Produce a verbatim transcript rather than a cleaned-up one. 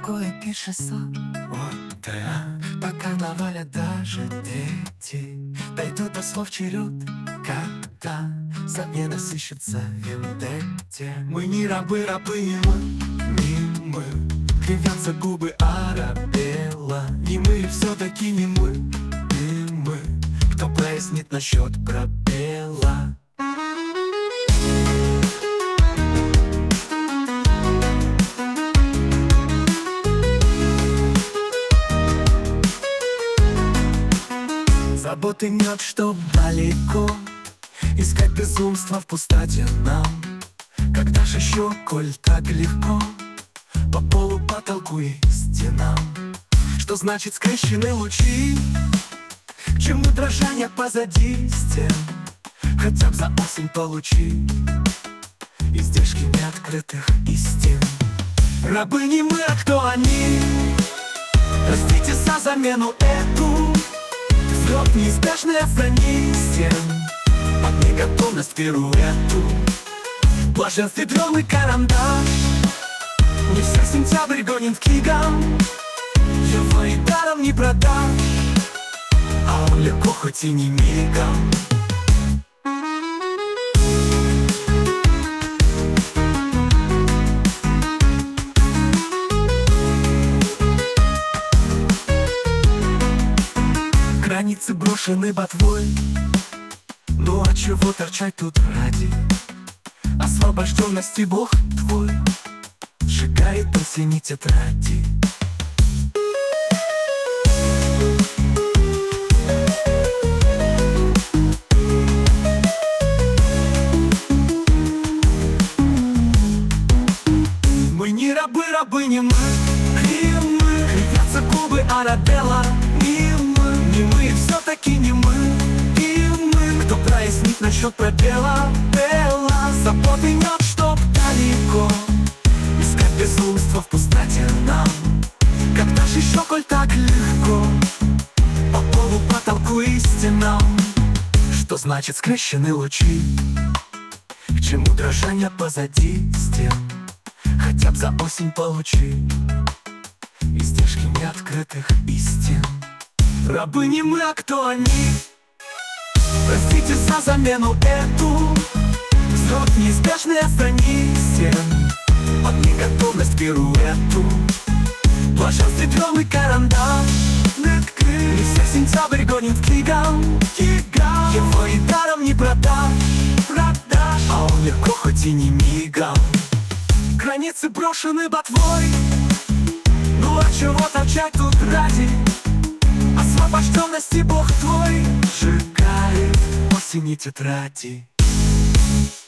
такое пишет сам. Вот да, По карнавале даже дети дойдут до слов черед, когда замена сыщется в вендетте. мы не рабы, рабы не мы, не мы. Кривятся губы Арабелла, И мы все-таки не мы, и мы, кто прояснит насчет пробела. Заботы нет, чтоб далеко искать безумство в пустоте нам. Когда же еще, коль так легко, по полу, потолку и стенам? Что значит скрещены лучи? К чему дрожание позади стен? Хотя б за осень получи издержки неоткрытых истин. Рабы не мы, а кто они? Простите за замену эту. Взлет неизбежный храни стен, под неготовность пируэту. В блаженстве дрём и карандаш, не всех сентябрь гонит к книгам. Его и даром не продашь, а он легко, хоть и не мигом. Границы брошены ботвой, ну а чего торчать тут ради? Освобожденности Бог твой сжигает по синей тетради. Мы не рабы, рабы не мы, и мы. Кривятся губы Арабелла, и мы, не мы, все-таки не мы, и мы. Кто прояснит насчет пробела, Белла. Заботы нет, чтоб далеко искать безумство в пустоте нам. Когда же еще, коль так легко, по полу, потолку и стенам? Что значит скрещены лучи? К чему дрожание позади стен? Хотя б за осень получи издержки неоткрытых истин. Рабы не мы, а кто они? Простите за замену эту. Взлет неизбежный храни стен, под неготовность пируэту. В блаженстве дрём и карандаш, не всех сентябрь гонит к книгам. Его и даром не продашь, продашь, а он легко, хоть и не мигом. Границы брошены ботвой, ну а чего торчать тут ради? Освобожденности Бог твой сжигает по синей тетради.